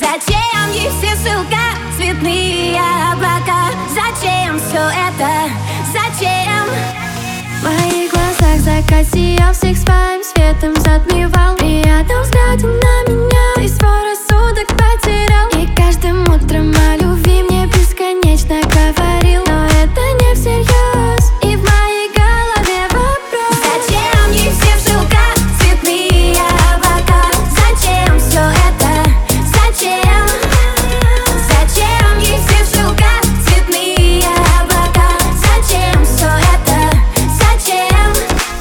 Зачем ей все шелка, цветные облака? Зачем все это? Зачем? В моих глазах закат сиял, всех своим светом затмевал. При этом взгляде на меня и свой рассудок потерял. И каждым утром о любви мне бесконечно говорил. Но это не всерьез, и в моей голове вопрос: зачем ей все шелка, цветные облака? Зачем все это? Зачем? Зачем ей все шелка, цветные облака? Зачем все это? Зачем?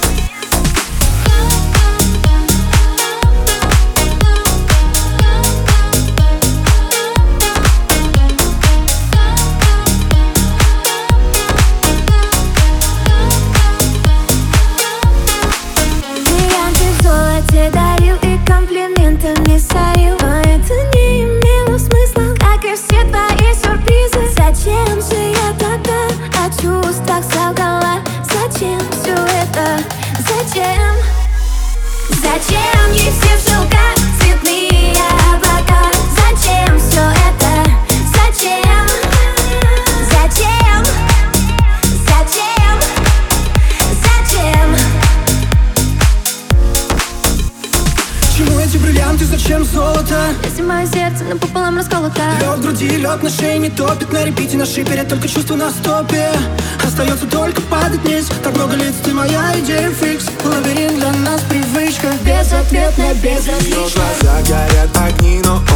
Бриллианты в золоте дарил и комплиментами сорил. Но это не имело смысла, как и все твои сюрпризы. Зачем же я тогда о чувствах солгала? Зачем все это? Зачем? Зачем ей все шелка, цветные облака? Зачем все это? Зачем? Зачем? Зачем? Зачем? Чему эти бриллианты, зачем золото? если мое сердце напополам расколото? Лед в груди, лед на шее не топит. На репите, на шипере, только чувство на стопе. Остается только падать вниз. Так много лиц, ты моя идея фикс. Лабиринт для нас привычка. Безответная, безразличная. Глаза горят огни, но